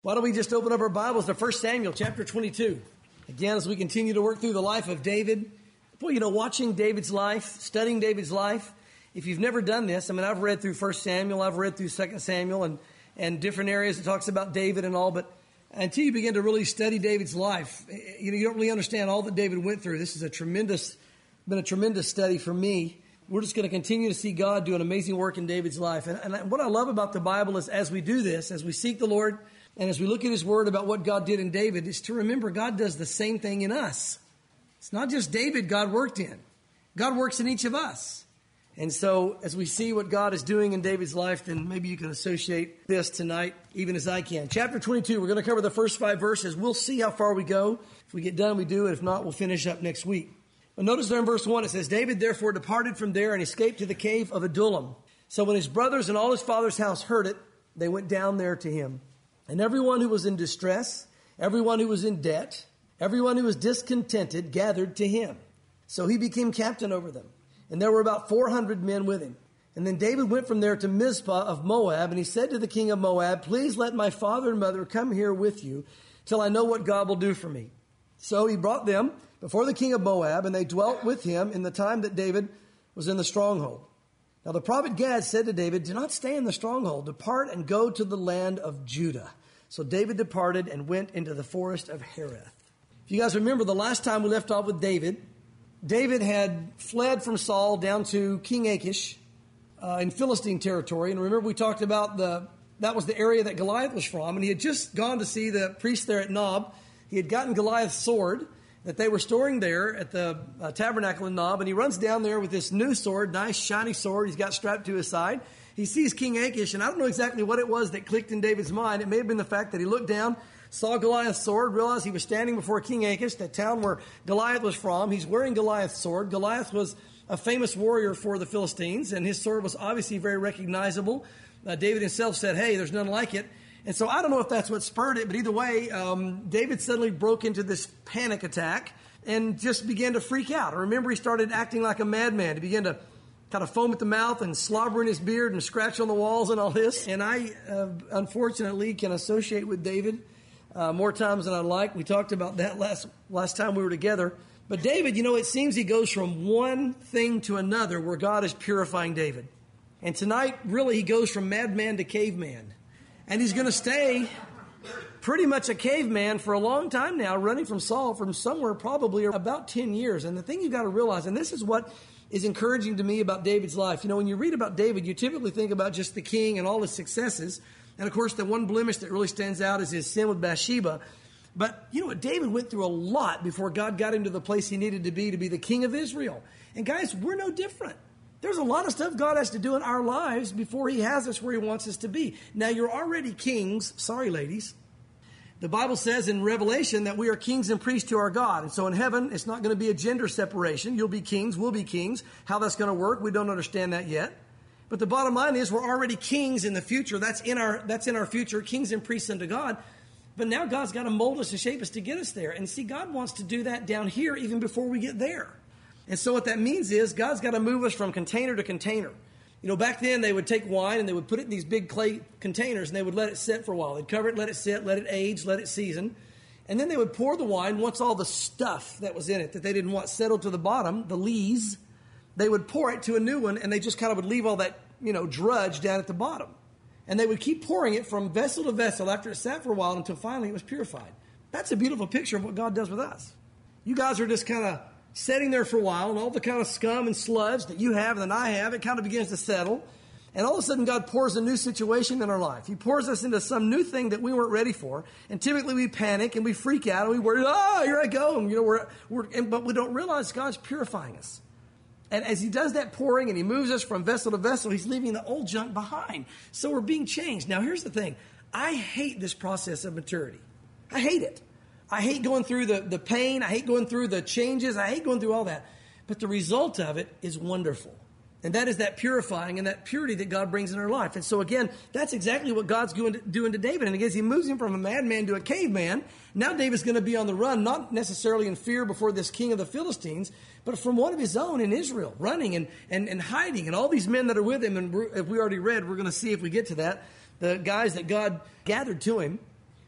Why don't we just open up our Bibles to 1 Samuel chapter 22. Again, as we continue to work through the life of David. Boy, watching David's life, studying David's life, if you've never done this, I've read through 1 Samuel, I've read through 2 Samuel and different areas that talks about David and all, but until you begin to really study David's life, you don't really understand all that David went through. This is been a tremendous study for me. We're just going to continue to see God do an amazing work in David's life. And what I love about the Bible is as we do this, as we seek the Lord, and as we look at His Word about what God did in David, is to remember God does the same thing in us. It's not just David God worked in. God works in each of us. And so as we see what God is doing in David's life, then maybe you can associate this tonight, even as I can. Chapter 22, we're going to cover the first 5 verses. We'll see how far we go. If we get done, we do it. If not, we'll finish up next week. But notice there in verse 1, it says, David therefore departed from there and escaped to the cave of Adullam. So when his brothers and all his father's house heard it, they went down there to him. And everyone who was in distress, everyone who was in debt, everyone who was discontented gathered to him. So he became captain over them. And there were about 400 men with him. And then David went from there to Mizpah of Moab, and he said to the king of Moab, please let my father and mother come here with you till I know what God will do for me. So he brought them before the king of Moab, and they dwelt with him in the time that David was in the stronghold. Now the prophet Gad said to David, do not stay in the stronghold. Depart and go to the land of Judah. So David departed and went into the forest of Hereth. If you guys remember, the last time we left off with David had fled from Saul down to King Achish in Philistine territory. And remember, we talked about that was the area that Goliath was from. And he had just gone to see the priest there at Nob. He had gotten Goliath's sword that they were storing there at the tabernacle in Nob. And he runs down there with this new sword, nice shiny sword he's got strapped to his side. He sees King Achish, and I don't know exactly what it was that clicked in David's mind. It may have been the fact that he looked down, saw Goliath's sword, realized he was standing before King Achish, the town where Goliath was from. He's wearing Goliath's sword. Goliath was a famous warrior for the Philistines, and his sword was obviously very recognizable. David himself said, hey, there's none like it. And so I don't know if that's what spurred it, but either way, David suddenly broke into this panic attack and just began to freak out. I remember he started acting like a madman. He began to kind of foam at the mouth and slobber in his beard and scratch on the walls and all this. And I, unfortunately, can associate with David more times than I'd like. We talked about that last time we were together. But David, it seems he goes from one thing to another where God is purifying David. And tonight, really, he goes from madman to caveman. And he's going to stay pretty much a caveman for a long time now, running from Saul from somewhere probably about 10 years. And the thing you've got to realize, and this is what is encouraging to me about David's life. When you read about David, you typically think about just the king and all his successes. And of course, the one blemish that really stands out is his sin with Bathsheba. But you know what? David went through a lot before God got him to the place he needed to be the king of Israel. And guys, we're no different. There's a lot of stuff God has to do in our lives before He has us where He wants us to be. Now, you're already kings. Sorry, ladies. The Bible says in Revelation that we are kings and priests to our God. And so in heaven, it's not going to be a gender separation. You'll be kings, we'll be kings. How that's going to work, we don't understand that yet. But the bottom line is we're already kings in the future. That's in our future, kings and priests unto God. But now God's got to mold us and shape us to get us there. And see, God wants to do that down here even before we get there. And so what that means is God's got to move us from container to container. Back then they would take wine and they would put it in these big clay containers and they would let it sit for a while. They'd cover it, let it sit, let it age, let it season. And then they would pour the wine once all the stuff that was in it that they didn't want settled to the bottom, the lees, they would pour it to a new one and they just kind of would leave all that, drudge down at the bottom. And they would keep pouring it from vessel to vessel after it sat for a while until finally it was purified. That's a beautiful picture of what God does with us. You guys are just kind of sitting there for a while, and all the kind of scum and sludge that you have and that I have, it kind of begins to settle. And all of a sudden, God pours a new situation in our life. He pours us into some new thing that we weren't ready for. And typically we panic and we freak out and we worry, here I go. And, but we don't realize God's purifying us. And as He does that pouring and He moves us from vessel to vessel, He's leaving the old junk behind. So we're being changed. Now, here's the thing. I hate this process of maturity. I hate it. I hate going through the pain. I hate going through the changes. I hate going through all that. But the result of it is wonderful. And that is that purifying and that purity that God brings in our life. And so again, that's exactly what God's doing to David. And again, He moves him from a madman to a caveman. Now David's going to be on the run, not necessarily in fear before this king of the Philistines, but from one of his own in Israel, running and hiding. And all these men that are with him, and if we already read, we're going to see if we get to that, the guys that God gathered to him.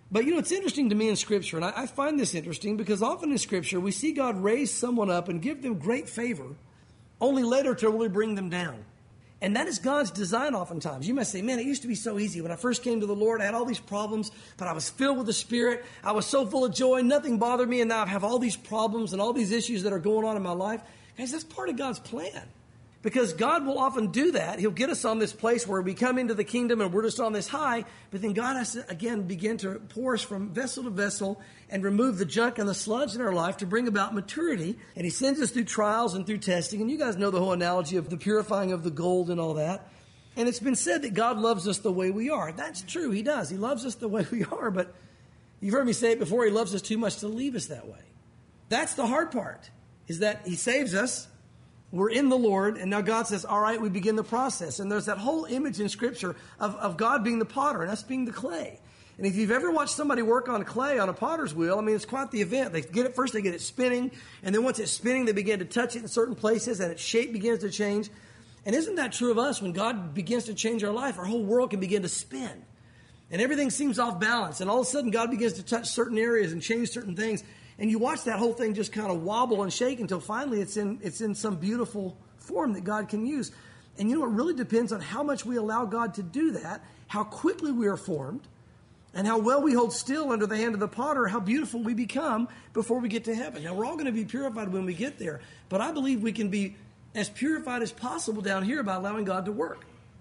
But, it's interesting to me in Scripture, and I find this interesting because often in Scripture we see God raise someone up and give them great favor, only later to really bring them down. And that is God's design oftentimes. You might say, man, it used to be so easy. When I first came to the Lord, I had all these problems, but I was filled with the Spirit. I was so full of joy, nothing bothered me, and now I have all these problems and all these issues that are going on in my life. Guys, that's part of God's plan. Because God will often do that. He'll get us on this place where we come into the kingdom and we're just on this high, but then God has to, again, begin to pour us from vessel to vessel and remove the junk and the sludge in our life to bring about maturity. And He sends us through trials and through testing. And you guys know the whole analogy of the purifying of the gold and all that. And it's been said that God loves us the way we are. That's true. He does. He loves us the way we are. But you've heard me say it before, He loves us too much to leave us that way. That's the hard part, is that He saves us. We're in the Lord, and now God says, all right, we begin the process. And there's that whole image in Scripture of God being the potter and us being the clay. And if you've ever watched somebody work on clay on a potter's wheel, it's quite the event. They get it spinning, and then once it's spinning, they begin to touch it in certain places, and its shape begins to change. And isn't that true of us? When God begins to change our life, our whole world can begin to spin. And everything seems off balance, and all of a sudden, God begins to touch certain areas and change certain things. And you watch that whole thing just kind of wobble and shake until finally it's in some beautiful form that God can use. And it really depends on how much we allow God to do that, how quickly we are formed, and how well we hold still under the hand of the potter, how beautiful we become before we get to heaven. Now, we're all going to be purified when we get there, but I believe we can be as purified as possible down here by allowing God to work.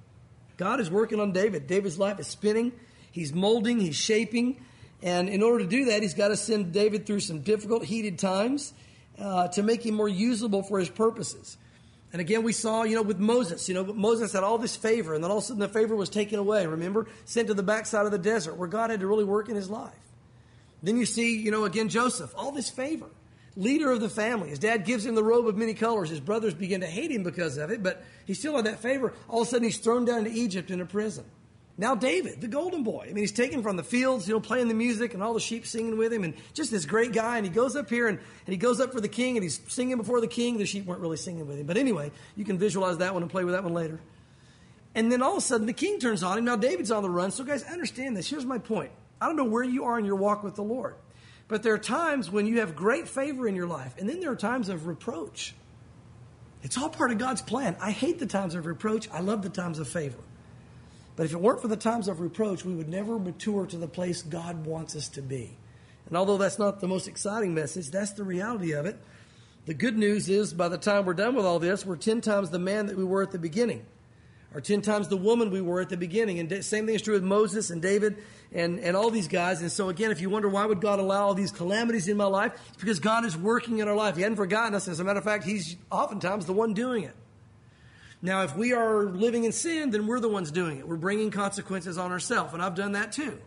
God is working on David. David's life is spinning. He's molding. He's shaping. And in order to do that, He's got to send David through some difficult, heated times to make him more usable for His purposes. And again, we saw, with Moses, Moses had all this favor, and then all of a sudden the favor was taken away, remember? Sent to the backside of the desert where God had to really work in his life. Then you see, again, Joseph, all this favor. Leader of the family. His dad gives him the robe of many colors. His brothers begin to hate him because of it, but he still had that favor. All of a sudden he's thrown down to Egypt in a prison. Now David, the golden boy. He's taken from the fields, playing the music and all the sheep singing with him, and just this great guy. And he goes up here and he goes up for the king, and he's singing before the king. The sheep weren't really singing with him. But anyway, you can visualize that one and play with that one later. And then all of a sudden the king turns on him. Now David's on the run. So guys, understand this. Here's my point. I don't know where you are in your walk with the Lord, but there are times when you have great favor in your life, and then there are times of reproach. It's all part of God's plan. I hate the times of reproach. I love the times of favor. But if it weren't for the times of reproach, we would never mature to the place God wants us to be. And although that's not the most exciting message, that's the reality of it. The good news is by the time we're done with all this, we're 10 times the man that we were at the beginning, or 10 times the woman we were at the beginning. And same thing is true with Moses and David and all these guys. And so again, if you wonder why would God allow all these calamities in my life, it's because God is working in our life. He hadn't forgotten us. As a matter of fact, He's oftentimes the one doing it. Now, if we are living in sin, then we're the ones doing it. We're bringing consequences on ourselves, and I've done that too.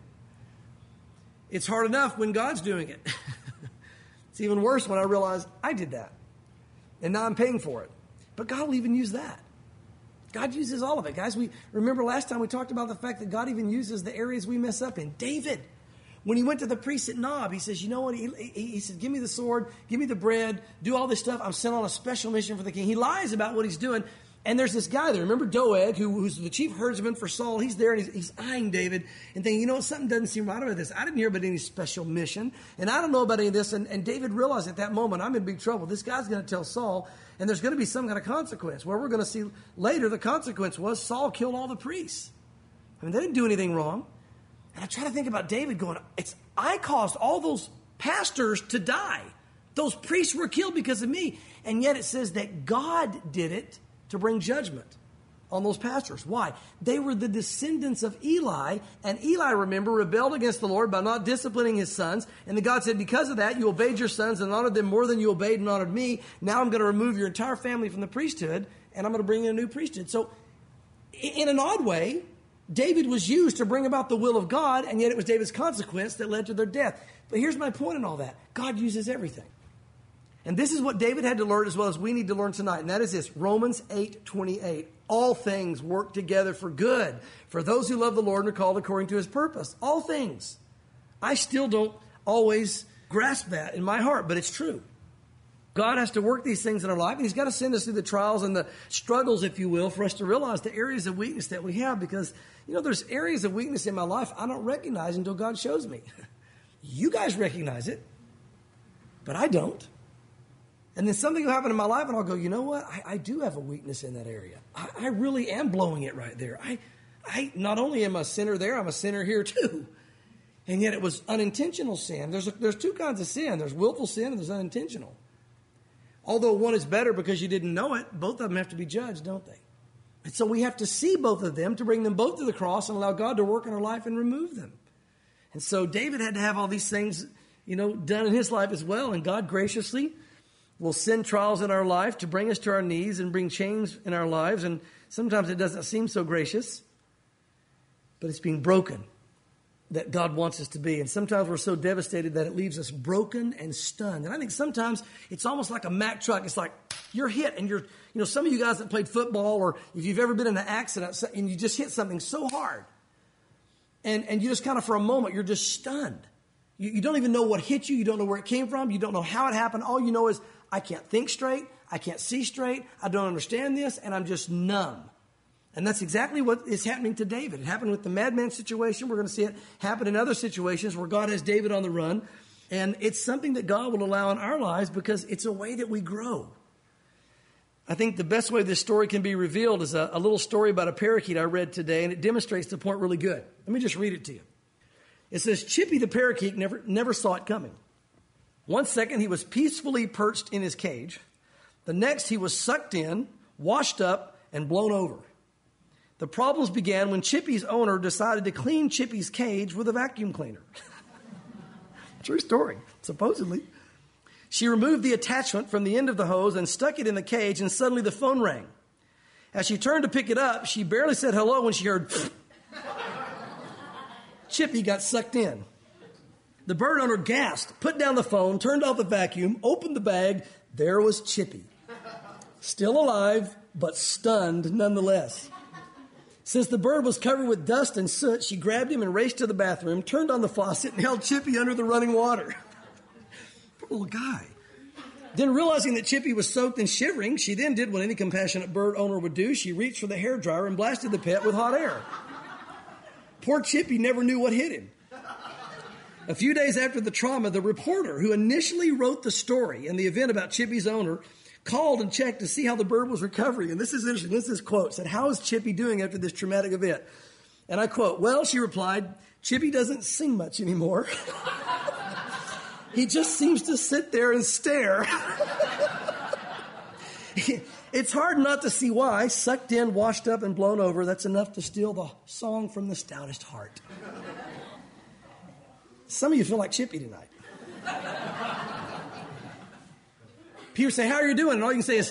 It's hard enough when God's doing it. It's even worse when I realize I did that, and now I'm paying for it. But God will even use that. God uses all of it. Guys, we remember last time we talked about the fact that God even uses the areas we mess up in. David, when he went to the priest at Nob, he says, you know what? He said, give me the sword, give me the bread, do all this stuff. I'm sent on a special mission for the king. He lies about what he's doing. And there's this guy there, remember Doeg, who's the chief herdsman for Saul. He's there, and he's eyeing David and thinking, something doesn't seem right about this. I didn't hear about any special mission, and I don't know about any of this. And David realized at that moment, I'm in big trouble. This guy's going to tell Saul, and there's going to be some kind of consequence. Well, we're going to see later the consequence was Saul killed all the priests. They didn't do anything wrong. And I try to think about David going, I caused all those pastors to die. Those priests were killed because of me. And yet it says that God did it to bring judgment on those pastors. Why? They were the descendants of Eli, and Eli, remember, rebelled against the Lord by not disciplining his sons. And then God said, because of that, you obeyed your sons and honored them more than you obeyed and honored me. Now I'm going to remove your entire family from the priesthood, and I'm going to bring in a new priesthood. So in an odd way, David was used to bring about the will of God, and yet it was David's consequence that led to their death. But here's my point in all that. God uses everything. And this is what David had to learn as well as we need to learn tonight. And that is this, Romans 8:28. All things work together for good for those who love the Lord and are called according to His purpose. All things. I still don't always grasp that in my heart, but it's true. God has to work these things in our life, and He's got to send us through the trials and the struggles, if you will, for us to realize the areas of weakness that we have. Because, there's areas of weakness in my life I don't recognize until God shows me. You guys recognize it, but I don't. And then something will happen in my life, and I'll go, you know what? I do have a weakness in that area. I really am blowing it right there. I not only am a sinner there, I'm a sinner here too. And yet it was unintentional sin. There's two kinds of sin. There's willful sin and there's unintentional. Although one is better because you didn't know it, both of them have to be judged, don't they? And so we have to see both of them to bring them both to the cross and allow God to work in our life and remove them. And so David had to have all these things, done in his life as well. And God graciously will send trials in our life to bring us to our knees and bring change in our lives. And sometimes it doesn't seem so gracious, but it's being broken that God wants us to be. And sometimes we're so devastated that it leaves us broken and stunned. And I think sometimes it's almost like a Mack truck. It's like you're hit and some of you guys that played football, or if you've ever been in an accident and you just hit something so hard and you just kind of for a moment, you're just stunned. You don't even know what hit you. You don't know where it came from. You don't know how it happened. All you know is I can't think straight. I can't see straight. I don't understand this. And I'm just numb. And that's exactly what is happening to David. It happened with the madman situation. We're going to see it happen in other situations where God has David on the run. And it's something that God will allow in our lives because it's a way that we grow. I think the best way this story can be revealed is a little story about a parakeet I read today, and it demonstrates the point really good. Let me just read it to you. It says, Chippy the parakeet never saw it coming. One second, he was peacefully perched in his cage. The next, he was sucked in, washed up, and blown over. The problems began when Chippy's owner decided to clean Chippy's cage with a vacuum cleaner. True story, supposedly. She removed the attachment from the end of the hose and stuck it in the cage, and suddenly the phone rang. As she turned to pick it up, she barely said hello when she heard Chippy got sucked in. The bird owner gasped, put down the phone, turned off the vacuum, opened the bag. There was Chippy. Still alive, but stunned nonetheless. Since the bird was covered with dust and soot, she grabbed him and raced to the bathroom, turned on the faucet, and held Chippy under the running water. Poor little guy. Then realizing that Chippy was soaked and shivering, she then did what any compassionate bird owner would do. She reached for the hairdryer and blasted the pet with hot air. Poor Chippy never knew what hit him. A few days after the trauma, the reporter who initially wrote the story and the event about Chippy's owner called and checked to see how the bird was recovering. And this is interesting. This is quote, said, how is Chippy doing after this traumatic event? And I quote, well, she replied, Chippy doesn't sing much anymore. He just seems to sit there and stare. It's hard not to see why. Sucked in, washed up, and blown over. That's enough to steal the song from the stoutest heart. Some of you feel like Chippy tonight. People say, how are you doing? And all you can say is,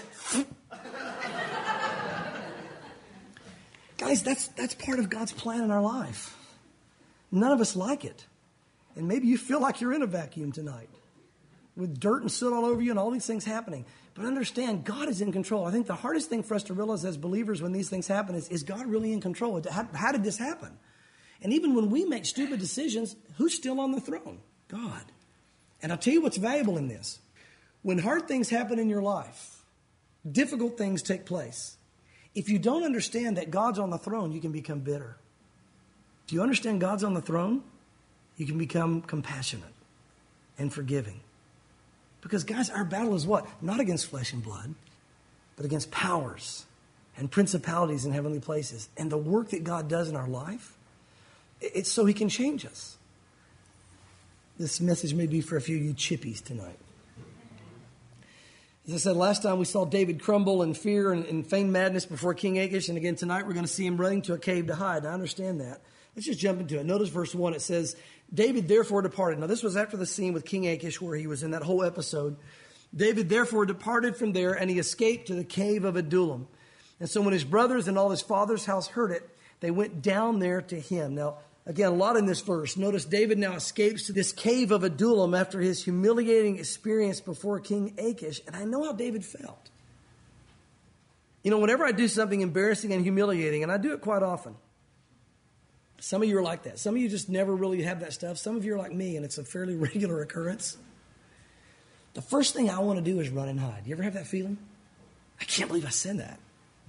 guys, that's part of God's plan in our life. None of us like it. And maybe you feel like you're in a vacuum tonight with dirt and soot all over you and all these things happening. But understand, God is in control. I think the hardest thing for us to realize as believers when these things happen is God really in control? How did this happen? And even when we make stupid decisions, who's still on the throne? God. And I'll tell you what's valuable in this. When hard things happen in your life, difficult things take place. If you don't understand that God's on the throne, you can become bitter. Do you understand God's on the throne? You can become compassionate and forgiving. Because, guys, our battle is what? Not against flesh and blood, but against powers and principalities in heavenly places. And the work that God does in our life, it's so He can change us. This message may be for a few of you chippies tonight. As I said last time, we saw David crumble in fear and feigned madness before King Achish. And again, tonight we're going to see him running to a cave to hide. I understand that. Let's just jump into it. Notice verse 1. It says, David therefore departed. Now, this was after the scene with King Achish where he was in that whole episode. David therefore departed from there, and he escaped to the cave of Adullam. And so when his brothers and all his father's house heard it, they went down there to him. Now, again, a lot in this verse. Notice David now escapes to this cave of Adullam after his humiliating experience before King Achish. And I know how David felt. You know, whenever I do something embarrassing and humiliating, and I do it quite often, some of you are like that. Some of you just never really have that stuff. Some of you are like me, and it's a fairly regular occurrence. the first thing I want to do is run and hide. You ever have that feeling? I can't believe I said that.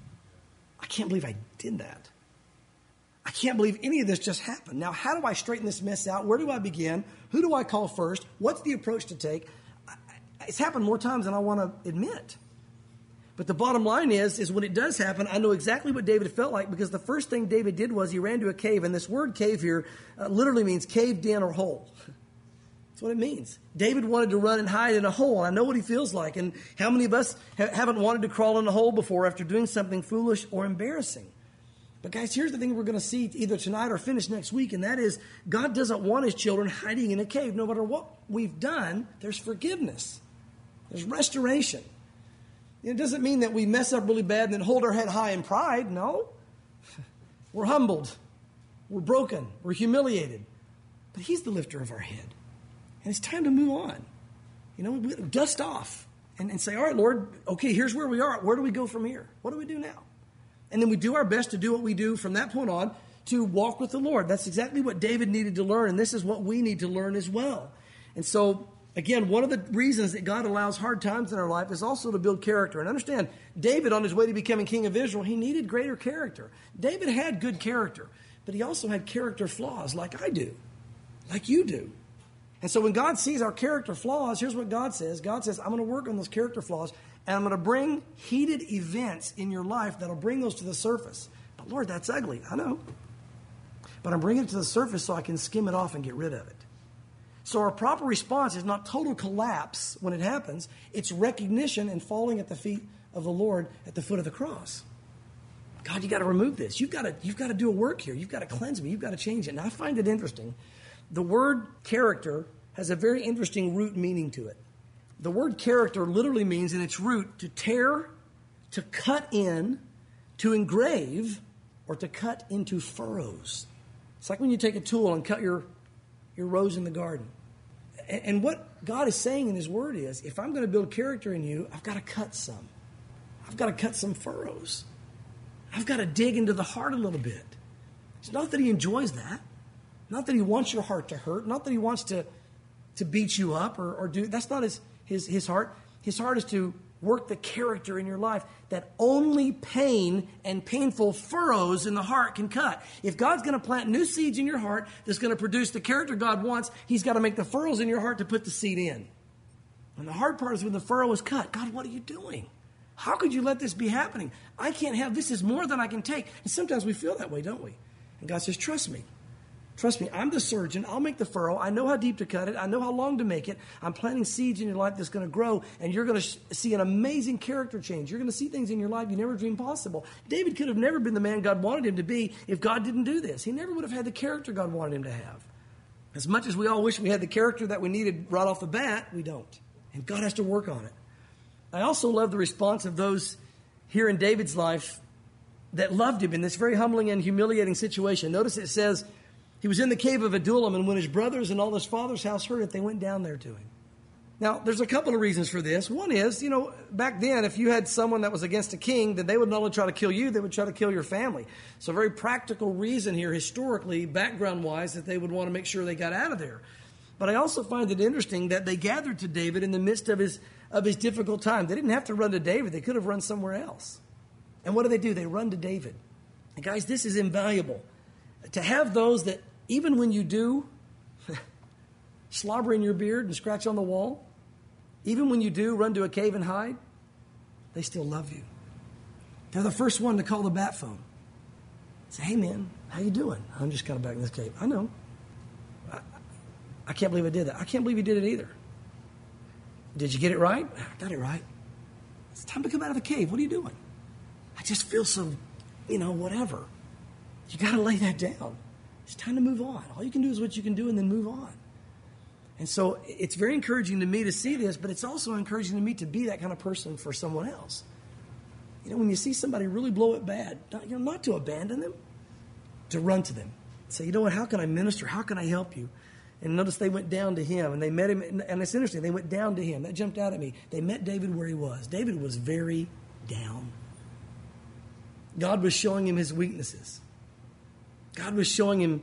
I can't believe I did that. I can't believe any of this just happened. Now, how do I straighten this mess out? Where do I begin? Who do I call first? What's the approach to take? It's happened more times than I want to admit. But the bottom line is when it does happen, I know exactly what David felt like, because the first thing David did was he ran to a cave. And this word cave here literally means caved in or hole. That's what it means. David wanted to run and hide in a hole. I know what he feels like. And how many of us haven't wanted to crawl in a hole before after doing something foolish or embarrassing? But guys, here's the thing we're going to see either tonight or finish next week, and that is God doesn't want his children hiding in a cave. No matter what we've done, there's forgiveness. There's restoration. It doesn't mean that we mess up really bad and then hold our head high in pride. No. We're humbled. We're broken. We're humiliated. But he's the lifter of our head. And it's time to move on. Dust off and say, all right, Lord, okay, here's where we are. Where do we go from here? What do we do now? And then we do our best to do what we do from that point on to walk with the Lord. That's exactly what David needed to learn, and this is what we need to learn as well. And so, again, one of the reasons that God allows hard times in our life is also to build character. And understand, David, on his way to becoming king of Israel, he needed greater character. David had good character, but he also had character flaws like I do, like you do. And so when God sees our character flaws, here's what God says. God says, I'm going to work on those character flaws, and I'm going to bring heated events in your life that'll bring those to the surface. But Lord, that's ugly. I know. But I'm bringing it to the surface so I can skim it off and get rid of it. So our proper response is not total collapse when it happens. It's recognition and falling at the feet of the Lord at the foot of the cross. God, you got to remove this. You've got to do a work here. You've got to cleanse me. You've got to change it. And I find it interesting. The word character has a very interesting root meaning to it. The word character literally means in its root to tear, to cut in, to engrave, or to cut into furrows. It's like when you take a tool and cut your rows in the garden. And what God is saying in his word is, if I'm going to build character in you, I've got to cut some. I've got to cut some furrows. I've got to dig into the heart a little bit. It's not that he enjoys that. Not that he wants your heart to hurt. Not that he wants to beat you up or do. That's not his heart. His heart is to work the character in your life that only pain and painful furrows in the heart can cut. If God's going to plant new seeds in your heart that's going to produce the character God wants, he's got to make the furrows in your heart to put the seed in. And the hard part is when the furrow is cut. God, what are you doing? How could you let this be happening? I can't have this. Is more than I can take. And sometimes we feel that way, don't we? And God says, trust me. Trust me, I'm the surgeon. I'll make the furrow. I know how deep to cut it. I know how long to make it. I'm planting seeds in your life that's going to grow, and you're going to see an amazing character change. You're going to see things in your life you never dreamed possible. David could have never been the man God wanted him to be if God didn't do this. He never would have had the character God wanted him to have. As much as we all wish we had the character that we needed right off the bat, we don't. And God has to work on it. I also love the response of those here in David's life that loved him in this very humbling and humiliating situation. Notice it says, he was in the cave of Adullam, and when his brothers and all his father's house heard it, they went down there to him. Now, there's a couple of reasons for this. One is, back then, if you had someone that was against a king, then they would not only try to kill you, they would try to kill your family. So a very practical reason here, historically, background-wise, that they would want to make sure they got out of there. But I also find it interesting that they gathered to David in the midst of his difficult time. They didn't have to run to David. They could have run somewhere else. And what do? They run to David. And guys, this is invaluable. To have those that, even when you do slobber in your beard and scratch on the wall, even when you do run to a cave and hide, they still love you. They're the first one to call the bat phone. Say, hey man, how you doing? I'm just kind of back in this cave. I know. I can't believe I did that. I can't believe you did it either. Did you get it right? I got it right. It's time to come out of the cave. What are you doing? I just feel so, whatever. You got to lay that down. It's time to move on. All you can do is what you can do and then move on. And so it's very encouraging to me to see this, but it's also encouraging to me to be that kind of person for someone else. When you see somebody really blow it bad, not to abandon them, to run to them. Say, you know what, how can I minister? How can I help you? And notice they went down to him, and they met him, and it's interesting, they went down to him. That jumped out at me. They met David where he was. David was very down. God was showing him his weaknesses. God was showing him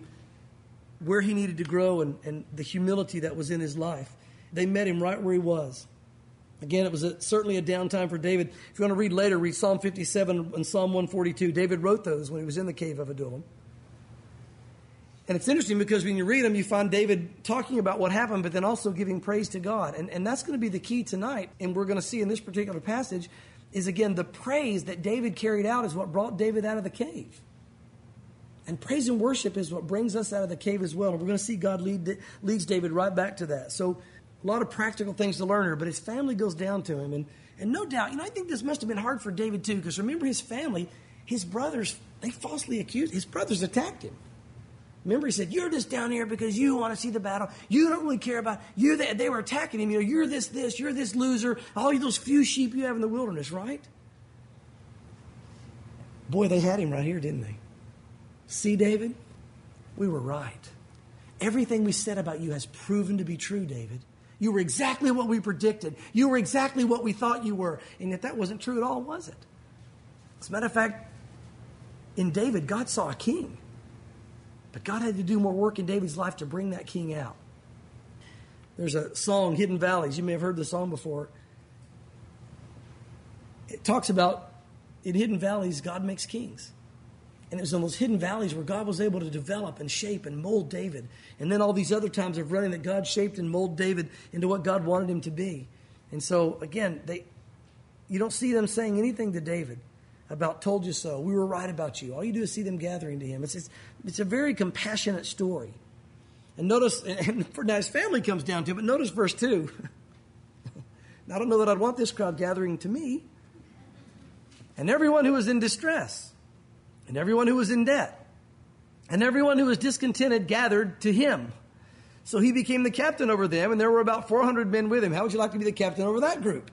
where he needed to grow and the humility that was in his life. They met him right where he was. Again, it was certainly a downtime for David. If you want to read later, read Psalm 57 and Psalm 142. David wrote those when he was in the cave of Adullam. And it's interesting because when you read them, you find David talking about what happened, but then also giving praise to God. And that's going to be the key tonight. And we're going to see in this particular passage is, again, the praise that David carried out is what brought David out of the cave. And praise and worship is what brings us out of the cave as well. And we're going to see God leads David right back to that. So a lot of practical things to learn here, but his family goes down to him. And no doubt, I think this must have been hard for David too, because remember his family, his brothers, they falsely accused, his brothers attacked him. Remember, he said, you're just down here because you want to see the battle. You don't really care about you. They were attacking him. You're this, you're this loser. All those few sheep you have in the wilderness, right? Boy, they had him right here, didn't they? See, David, we were right. Everything we said about you has proven to be true, David. You were exactly what we predicted. You were exactly what we thought you were. And yet that wasn't true at all, was it? As a matter of fact, in David, God saw a king. But God had to do more work in David's life to bring that king out. There's a song, Hidden Valleys. You may have heard the song before. It talks about in hidden valleys, God makes kings. And it was in those hidden valleys where God was able to develop and shape and mold David. And then all these other times of running that God shaped and molded David into what God wanted him to be. And so, again, you don't see them saying anything to David about told you so. We were right about you. All you do is see them gathering to him. It's a very compassionate story. And notice, and now his family comes down to it, but notice verse 2. I don't know that I'd want this crowd gathering to me. And everyone who was in distress, and everyone who was in debt, and everyone who was discontented gathered to him. So he became the captain over them, and there were about 400 men with him. How would you like to be the captain over that group?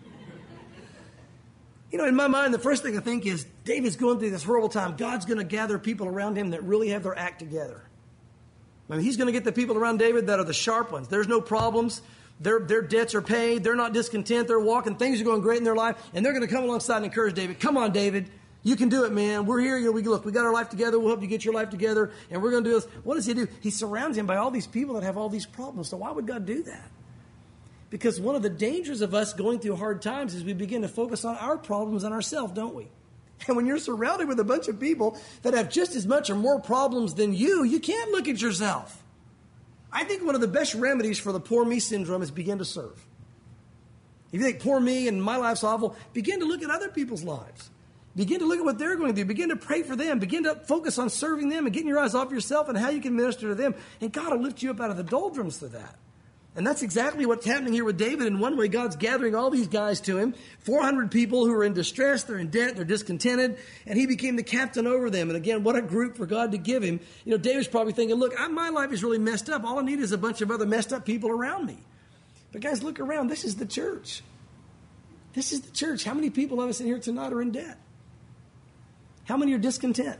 In my mind, the first thing I think is David's going through this horrible time. God's going to gather people around him that really have their act together. I mean, he's going to get the people around David that are the sharp ones. There's no problems. Their debts are paid. They're not discontent. They're walking. Things are going great in their life. And they're going to come alongside and encourage David. Come on, David. You can do it, man. We're here. We got our life together. We'll help you get your life together. And we're going to do this. What does he do? He surrounds him by all these people that have all these problems. So why would God do that? Because one of the dangers of us going through hard times is we begin to focus on our problems and ourselves, don't we? And when you're surrounded with a bunch of people that have just as much or more problems than you can't look at yourself. I think one of the best remedies for the poor me syndrome is begin to serve. If you think poor me and my life's awful, begin to look at other people's lives. Begin to look at what they're going through. Begin to pray for them. Begin to focus on serving them and getting your eyes off yourself and how you can minister to them. And God will lift you up out of the doldrums through that. And that's exactly what's happening here with David. In one way, God's gathering all these guys to him. 400 people who are in distress, they're in debt, they're discontented, and he became the captain over them. And again, what a group for God to give him. David's probably thinking, look, my life is really messed up. All I need is a bunch of other messed up people around me. But guys, look around. This is the church. This is the church. How many people of us in here tonight are in debt? How many are discontent?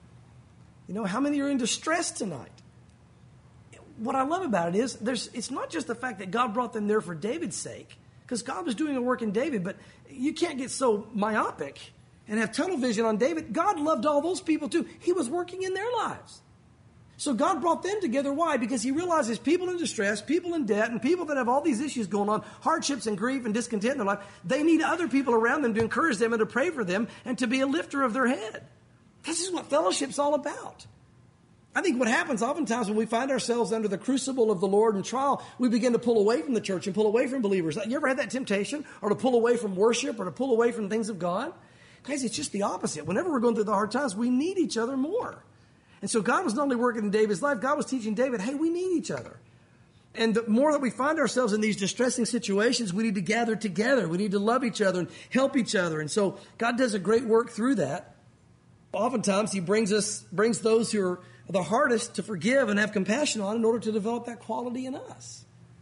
How many are in distress tonight? What I love about it is it's not just the fact that God brought them there for David's sake, because God was doing a work in David, but you can't get so myopic and have tunnel vision on David. God loved all those people too. He was working in their lives. So God brought them together. Why? Because he realizes people in distress, people in debt, and people that have all these issues going on, hardships and grief and discontent in their life, they need other people around them to encourage them and to pray for them and to be a lifter of their head. This is what fellowship's all about. I think what happens oftentimes when we find ourselves under the crucible of the Lord and trial, we begin to pull away from the church and pull away from believers. You ever had that temptation? Or to pull away from worship or to pull away from things of God? Guys, it's just the opposite. Whenever we're going through the hard times, we need each other more. And so God was not only working in David's life, God was teaching David, hey, we need each other. And the more that we find ourselves in these distressing situations, we need to gather together. We need to love each other and help each other. And so God does a great work through that. Oftentimes, he brings those who are the hardest to forgive and have compassion on in order to develop that quality in us.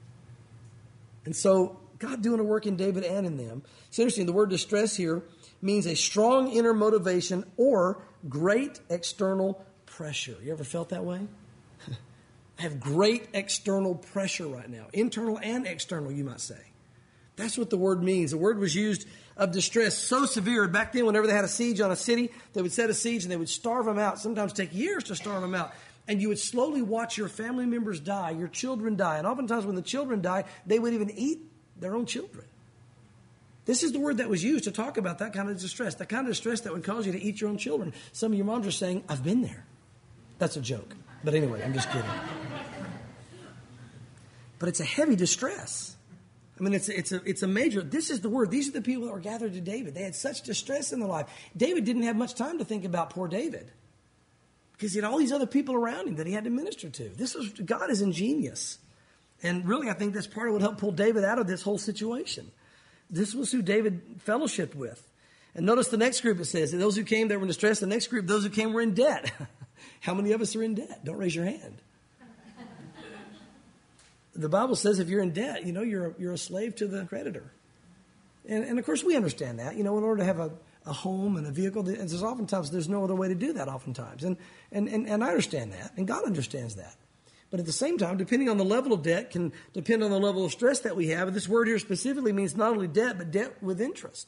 And so God doing a work in David and in them. It's interesting, the word distress here means a strong inner motivation or great external pressure. You ever felt that way? I have great external pressure right now. Internal and external, you might say. That's what the word means. The word was used of distress so severe. Back then, whenever they had a siege on a city, they would set a siege and they would starve them out. Sometimes take years to starve them out. And you would slowly watch your family members die, your children die. And oftentimes when the children die, they would even eat their own children. This is the word that was used to talk about that kind of distress, the kind of distress that would cause you to eat your own children. Some of your moms are saying, I've been there. That's a joke. But anyway, I'm just kidding. But it's a heavy distress. I mean, it's a major, this is the word. These are the people that were gathered to David. They had such distress in their life. David didn't have much time to think about poor David, because he had all these other people around him that he had to minister to. God is ingenious. And really, I think that's part of what helped pull David out of this whole situation. This was who David fellowshiped with. And notice the next group, it says, those who came that were in distress. The next group, those who came were in debt. How many of us are in debt? Don't raise your hand. The Bible says if you're in debt, you're a slave to the creditor. And of course, we understand that. In order to have a home and a vehicle, and there's no other way to do that oftentimes. And I understand that, and God understands that. But at the same time, depending on the level of debt can depend on the level of stress that we have. And this word here specifically means not only debt, but debt with interest.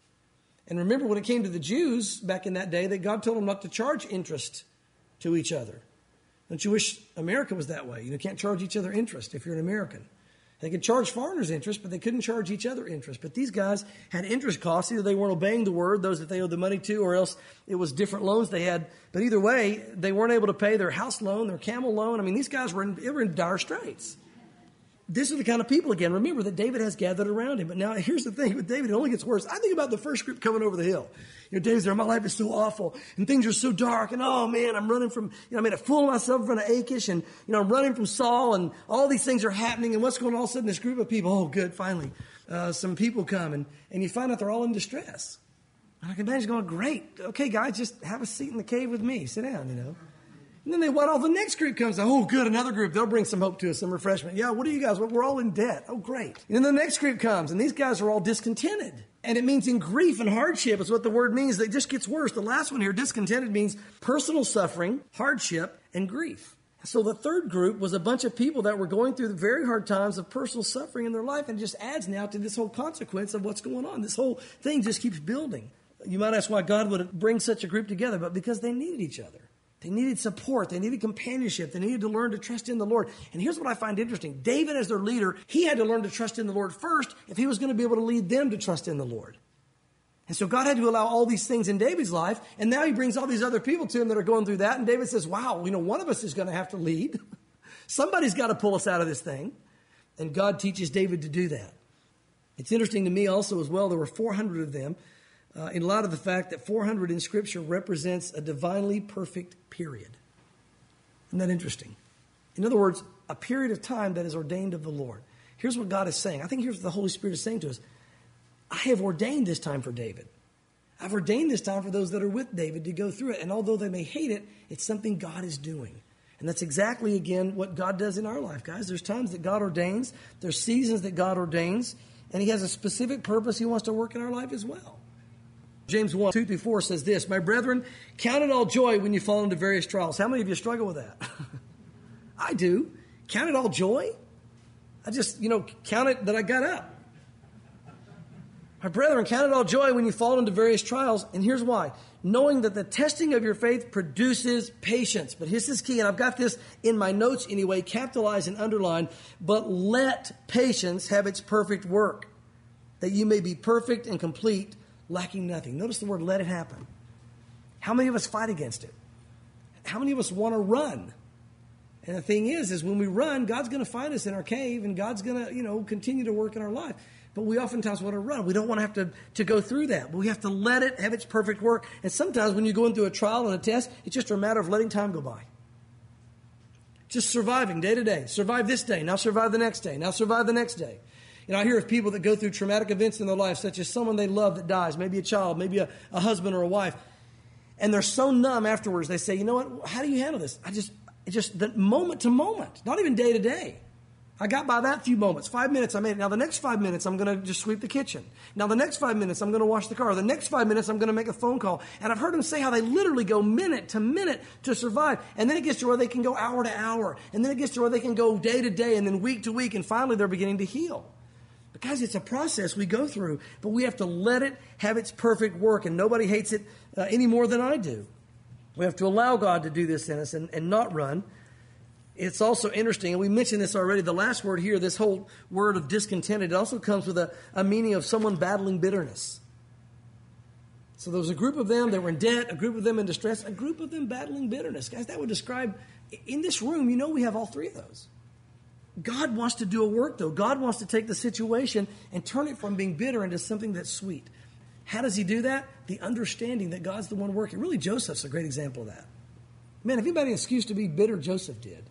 And remember, when it came to the Jews back in that day, that God told them not to charge interest to each other. Don't you wish America was that way? You can't charge each other interest if you're an American. They could charge foreigners interest, but they couldn't charge each other interest. But these guys had interest costs. Either they weren't obeying the word, those that they owed the money to, or else it was different loans they had. But either way, they weren't able to pay their house loan, their camel loan. I mean, these guys were in dire straits. This is the kind of people, again, remember that David has gathered around him. But now here's the thing with David, it only gets worse. I think about the first group coming over the hill. David's there, my life is so awful, and things are so dark, and oh man, I'm running from, I made a fool of myself in front of Achish, and I'm running from Saul, and all these things are happening, and what's going on? All of a sudden, this group of people, oh good, finally, some people come, and you find out they're all in distress. And I can imagine going, great, okay guys, just have a seat in the cave with me, sit down, And then the next group comes. Oh, good, another group. They'll bring some hope to us, some refreshment. Yeah, what are you guys? Well, we're all in debt. Oh, great. And then the next group comes, and these guys are all discontented. And it means in grief and hardship is what the word means. It just gets worse. The last one here, discontented, means personal suffering, hardship, and grief. So the third group was a bunch of people that were going through the very hard times of personal suffering in their life, and it just adds now to this whole consequence of what's going on. This whole thing just keeps building. You might ask why God would bring such a group together, but because they needed each other. They needed support. They needed companionship. They needed to learn to trust in the Lord. And here's what I find interesting. David, as their leader, he had to learn to trust in the Lord first if he was going to be able to lead them to trust in the Lord. And so God had to allow all these things in David's life. And now he brings all these other people to him that are going through that. And David says, wow, one of us is going to have to lead. Somebody's got to pull us out of this thing. And God teaches David to do that. It's interesting to me also as well, there were 400 of them. In light of the fact that 400 in Scripture represents a divinely perfect period. Isn't that interesting? In other words, a period of time that is ordained of the Lord. Here's what God is saying. I think here's what the Holy Spirit is saying to us. I have ordained this time for David. I've ordained this time for those that are with David to go through it. And although they may hate it, it's something God is doing. And that's exactly, again, what God does in our life, guys. There's times that God ordains. There's seasons that God ordains. And he has a specific purpose he wants to work in our life as well. James 1, 2-4 says this, my brethren, count it all joy when you fall into various trials. How many of you struggle with that? I do. Count it all joy? I just, count it that I got up. My brethren, count it all joy when you fall into various trials. And here's why. Knowing that the testing of your faith produces patience. But here's this key, and I've got this in my notes anyway, capitalized and underlined. But let patience have its perfect work, that you may be perfect and complete, lacking nothing. Notice the word, let it happen. How many of us fight against it? How many of us want to run? And the thing is when we run, God's going to find us in our cave, and God's going to, continue to work in our life. But we oftentimes want to run. We don't want to have to go through that. But we have to let it have its perfect work. And sometimes when you're going through a trial and a test, it's just a matter of letting time go by. Just surviving day to day. Survive this day. Now survive the next day. Now survive the next day. I hear of people that go through traumatic events in their life, such as someone they love that dies, maybe a child, maybe a husband or a wife. And they're so numb afterwards, they say, you know what, how do you handle this? Just the moment to moment, not even day to day. I got by that few moments. 5 minutes, I made it. Now the next 5 minutes, I'm going to just sweep the kitchen. Now the next 5 minutes, I'm going to wash the car. The next 5 minutes, I'm going to make a phone call. And I've heard them say how they literally go minute to minute to survive. And then it gets to where they can go hour to hour. And then it gets to where they can go day to day and then week to week. And finally, they're beginning to heal. But guys, it's a process we go through. But we have to let it have its perfect work. And nobody hates it any more than I do. We have to allow God to do this in us and not run. It's also interesting, and we mentioned this already, the last word here, this whole word of discontented, it also comes with a meaning of someone battling bitterness. So there was a group of them that were in debt, a group of them in distress, a group of them battling bitterness. Guys, that would describe, in this room, we have all three of those. God wants to do a work, though. God wants to take the situation and turn it from being bitter into something that's sweet. How does he do that? The understanding that God's the one working. Really, Joseph's a great example of that. Man, if anybody had an excuse to be bitter, Joseph did.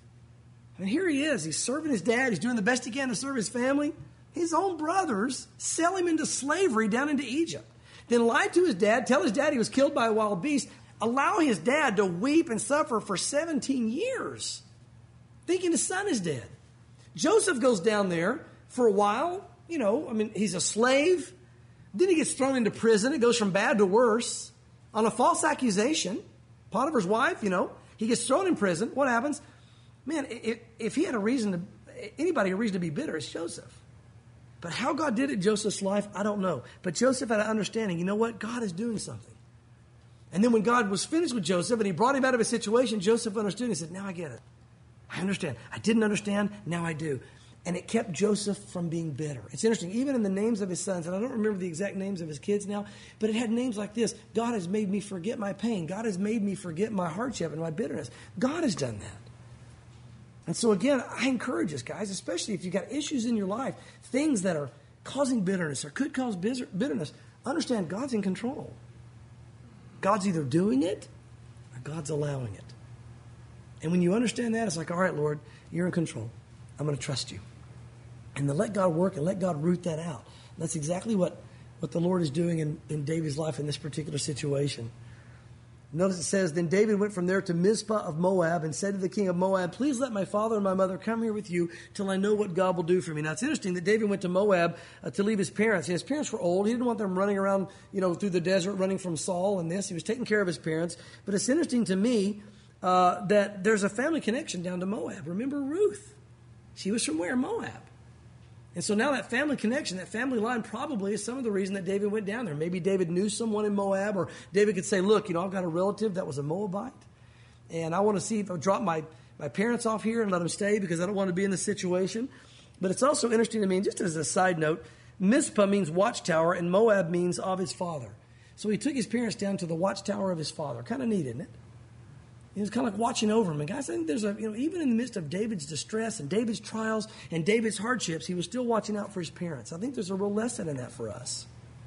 I mean, here he is. He's serving his dad. He's doing the best he can to serve his family. His own brothers sell him into slavery down into Egypt. Then lied to his dad, tell his dad he was killed by a wild beast, allow his dad to weep and suffer for 17 years, thinking his son is dead. Joseph goes down there for a while. He's a slave. Then he gets thrown into prison. It goes from bad to worse on a false accusation. Potiphar's wife, he gets thrown in prison. What happens? Man, if he had anybody a reason to be bitter, it's Joseph. But how God did it in Joseph's life, I don't know. But Joseph had an understanding, you know what? God is doing something. And then when God was finished with Joseph and he brought him out of his situation, Joseph understood. He said, now I get it. I understand. I didn't understand. Now I do. And it kept Joseph from being bitter. It's interesting. Even in the names of his sons, and I don't remember the exact names of his kids now, but it had names like this. God has made me forget my pain. God has made me forget my hardship and my bitterness. God has done that. And so again, I encourage us, guys, especially if you've got issues in your life, things that are causing bitterness or could cause bitterness, understand God's in control. God's either doing it or God's allowing it. And when you understand that, it's like, all right, Lord, you're in control. I'm going to trust you. And then let God work and let God root that out. That's exactly what the Lord is doing in David's life in this particular situation. Notice it says, then David went from there to Mizpah of Moab and said to the king of Moab, please let my father and my mother come here with you till I know what God will do for me. Now, it's interesting that David went to Moab to leave his parents. And his parents were old. He didn't want them running around, through the desert, running from Saul and this. He was taking care of his parents. But it's interesting to me that there's a family connection down to Moab. Remember Ruth? She was from where? Moab. And so now that family connection, that family line probably is some of the reason that David went down there. Maybe David knew someone in Moab, or David could say, look, I've got a relative that was a Moabite, and I want to see if I'll drop my parents off here and let them stay because I don't want to be in this situation. But it's also interesting to me, and just as a side note, Mizpah means watchtower, and Moab means of his father. So he took his parents down to the watchtower of his father. Kind of neat, isn't it? He was kind of like watching over him. And guys, I think there's even in the midst of David's distress and David's trials and David's hardships, he was still watching out for his parents. I think there's a real lesson in that for us.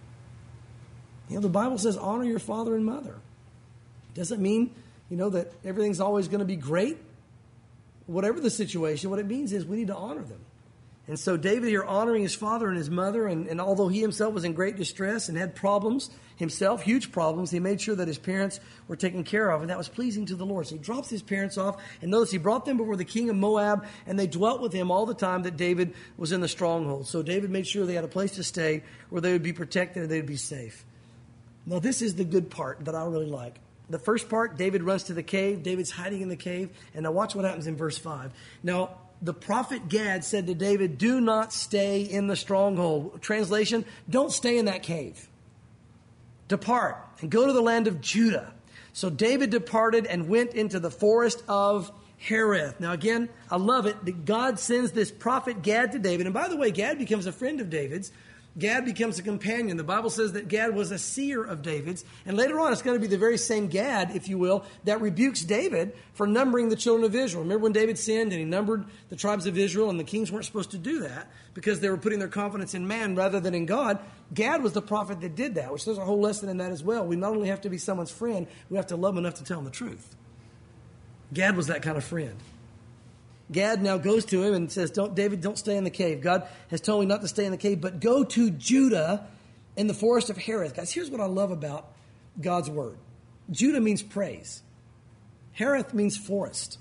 The Bible says, honor your father and mother. Doesn't mean, that everything's always going to be great. Whatever the situation, what it means is we need to honor them. And so David here honoring his father and his mother, and although he himself was in great distress and had problems himself, huge problems, he made sure that his parents were taken care of, and that was pleasing to the Lord. So he drops his parents off, and notice he brought them before the king of Moab, and they dwelt with him all the time that David was in the stronghold. So David made sure they had a place to stay where they would be protected and they would be safe. Now this is the good part that I really like. The first part, David runs to the cave. David's hiding in the cave. And now watch what happens in verse 5. Now, the prophet Gad said to David, do not stay in the stronghold. Translation, don't stay in that cave. Depart and go to the land of Judah. So David departed and went into the forest of Hereth. Now again, I love it that God sends this prophet Gad to David. And by the way, Gad becomes a friend of David's. Gad becomes a companion. The Bible says that Gad was a seer of David's. And later on, it's going to be the very same Gad, if you will, that rebukes David for numbering the children of Israel. Remember when David sinned and he numbered the tribes of Israel, and the kings weren't supposed to do that because they were putting their confidence in man rather than in God? Gad was the prophet that did that, which there's a whole lesson in that as well. We not only have to be someone's friend, we have to love them enough to tell them the truth. Gad was that kind of friend. Gad now goes to him and says, David, don't stay in the cave. God has told me not to stay in the cave, but go to Judah in the forest of Hereth. Guys, here's what I love about God's word. Judah means praise. Hereth means forest.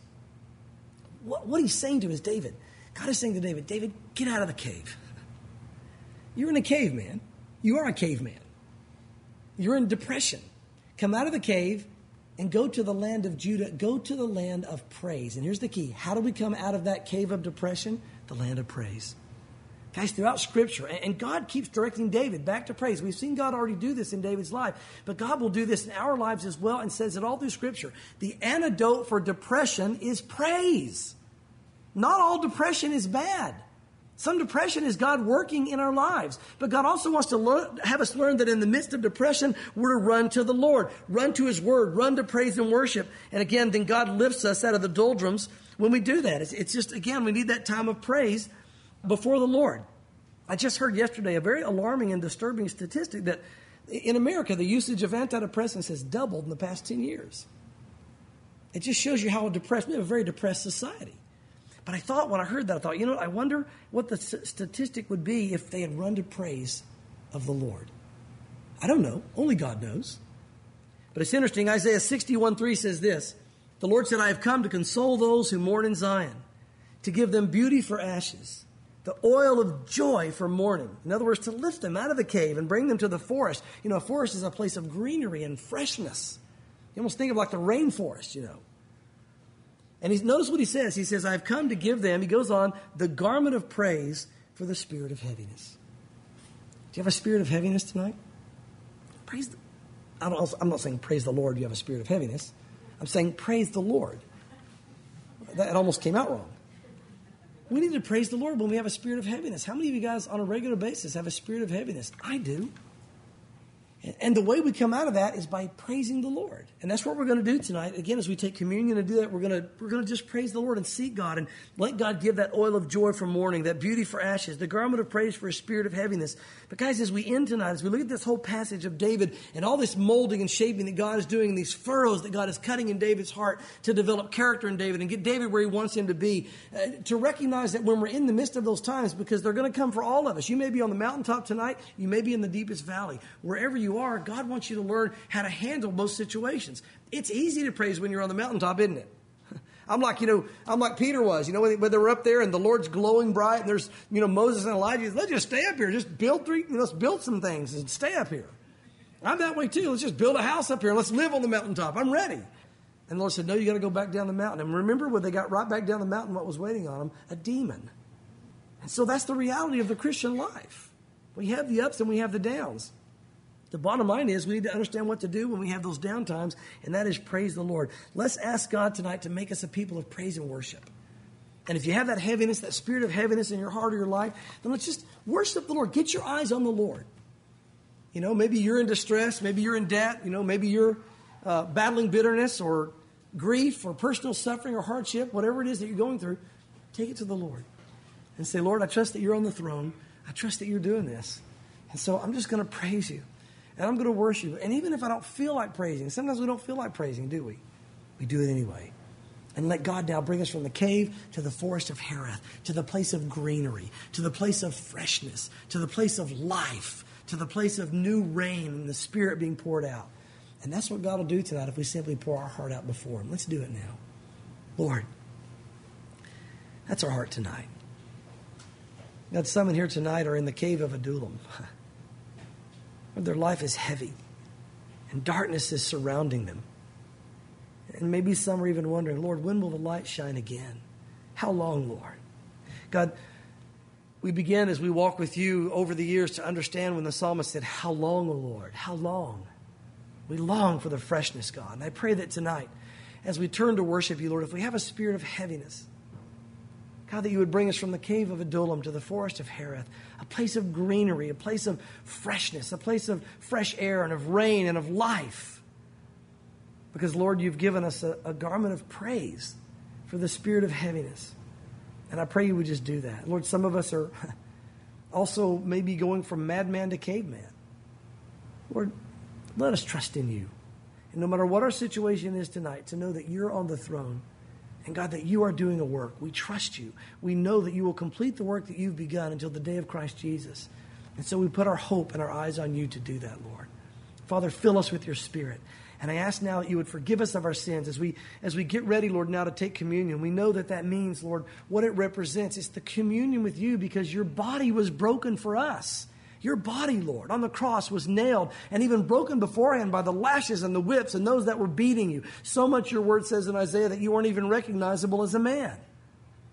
What he's saying to is David. God is saying to David, David, get out of the cave. You're in a cave, man. You are a caveman. You're in depression. Come out of the cave and go to the land of Judah. Go to the land of praise. And here's the key. How do we come out of that cave of depression? The land of praise. Guys, throughout Scripture, and God keeps directing David back to praise. We've seen God already do this in David's life, but God will do this in our lives as well and says it all through Scripture. The antidote for depression is praise. Not all depression is bad. Some depression is God working in our lives. But God also wants to have us learn that in the midst of depression, we're to run to the Lord, run to His Word, run to praise and worship. And again, then God lifts us out of the doldrums when we do that. It's just, again, we need that time of praise before the Lord. I just heard yesterday a very alarming and disturbing statistic that in America, the usage of antidepressants has doubled in the past 10 years. It just shows you how depressed, we have a very depressed society. But I thought, when I heard that, I thought, I wonder what the statistic would be if they had run to praise of the Lord. I don't know. Only God knows. But it's interesting. Isaiah 61:3 says this. The Lord said, I have come to console those who mourn in Zion, to give them beauty for ashes, the oil of joy for mourning. In other words, to lift them out of the cave and bring them to the forest. A forest is a place of greenery and freshness. You almost think of like the rainforest, And notice what he says. He says, I have come to give them, he goes on, the garment of praise for the spirit of heaviness. Do you have a spirit of heaviness tonight? I'm not saying praise the Lord, you have a spirit of heaviness. I'm saying praise the Lord. That almost came out wrong. We need to praise the Lord when we have a spirit of heaviness. How many of you guys on a regular basis have a spirit of heaviness? I do. And the way we come out of that is by praising the Lord. And that's what we're going to do tonight. Again, as we take communion and do that, we're going to just praise the Lord and seek God and let God give that oil of joy for mourning, that beauty for ashes, the garment of praise for a spirit of heaviness. But guys, as we end tonight, as we look at this whole passage of David and all this molding and shaping that God is doing, and these furrows that God is cutting in David's heart to develop character in David and get David where he wants him to be, to recognize that when we're in the midst of those times, because they're going to come for all of us. You may be on the mountaintop tonight. You may be in the deepest valley. Wherever you are, God wants you to learn how to handle most situations. It's easy to praise when you're on the mountaintop, isn't it? I'm like Peter was, when they were up there and the Lord's glowing bright and there's, Moses and Elijah. Let's just stay up here. Just let's build some things and stay up here. I'm that way too. Let's just build a house up here. Let's live on the mountaintop. I'm ready. And the Lord said, no, you got to go back down the mountain. And remember when they got right back down the mountain, what was waiting on them? A demon. And so that's the reality of the Christian life. We have the ups and we have the downs. The bottom line is we need to understand what to do when we have those down times, and that is praise the Lord. Let's ask God tonight to make us a people of praise and worship. And if you have that heaviness, that spirit of heaviness in your heart or your life, then let's just worship the Lord. Get your eyes on the Lord. Maybe you're in distress. Maybe you're in debt. Maybe you're battling bitterness or grief or personal suffering or hardship, whatever it is that you're going through. Take it to the Lord and say, Lord, I trust that you're on the throne. I trust that you're doing this. And so I'm just going to praise you. And I'm going to worship you. And even if I don't feel like praising, sometimes we don't feel like praising, do we? We do it anyway. And let God now bring us from the cave to the forest of Hereth, to the place of greenery, to the place of freshness, to the place of life, to the place of new rain and the Spirit being poured out. And that's what God will do tonight if we simply pour our heart out before Him. Let's do it now. Lord, that's our heart tonight. God, some in here tonight are in the cave of Adullam. Their life is heavy, and darkness is surrounding them. And maybe some are even wondering, Lord, when will the light shine again? How long, Lord? God, we begin as we walk with you over the years to understand when the psalmist said, how long, O Lord? How long? We long for the freshness, God. And I pray that tonight, as we turn to worship you, Lord, if we have a spirit of heaviness, God, that you would bring us from the cave of Adullam to the forest of Hereth, a place of greenery, a place of freshness, a place of fresh air and of rain and of life. Because, Lord, you've given us a garment of praise for the spirit of heaviness. And I pray you would just do that. Lord, some of us are also maybe going from madman to caveman. Lord, let us trust in you. And no matter what our situation is tonight, to know that you're on the throne. And God, that you are doing a work. We trust you. We know that you will complete the work that you've begun until the day of Christ Jesus. And so we put our hope and our eyes on you to do that, Lord. Father, fill us with your Spirit. And I ask now that you would forgive us of our sins as we get ready, Lord, now to take communion. We know that means, Lord, what it represents. It's the communion with you because your body was broken for us. Your body, Lord, on the cross was nailed and even broken beforehand by the lashes and the whips and those that were beating you. So much your word says in Isaiah that you weren't even recognizable as a man.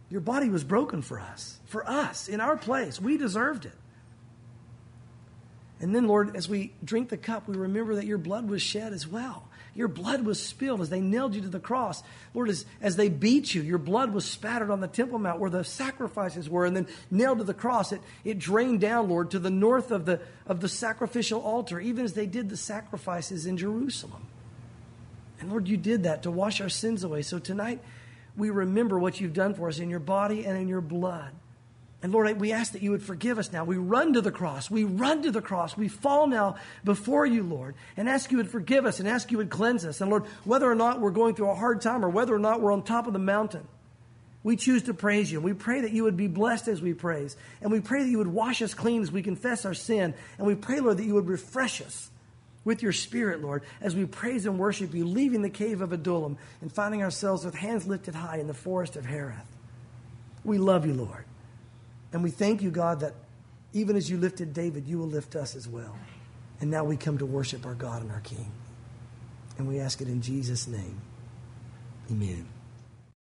Your body was broken for us, in our place. We deserved it. And then, Lord, as we drink the cup, we remember that your blood was shed as well. Your blood was spilled as they nailed you to the cross. Lord, as they beat you, your blood was spattered on the Temple Mount where the sacrifices were and then nailed to the cross. It drained down, Lord, to the north of the sacrificial altar, even as they did the sacrifices in Jerusalem. And Lord, you did that to wash our sins away. So tonight, we remember what you've done for us in your body and in your blood. And Lord, we ask that you would forgive us now. We run to the cross. We run to the cross. We fall now before you, Lord, and ask you would forgive us and ask you would cleanse us. And Lord, whether or not we're going through a hard time or whether or not we're on top of the mountain, we choose to praise you. We pray that you would be blessed as we praise. And we pray that you would wash us clean as we confess our sin. And we pray, Lord, that you would refresh us with your Spirit, Lord, as we praise and worship you, leaving the cave of Adullam and finding ourselves with hands lifted high in the forest of Hereth. We love you, Lord. And we thank you, God, that even as you lifted David, you will lift us as well. And now we come to worship our God and our King. And we ask it in Jesus' name. Amen.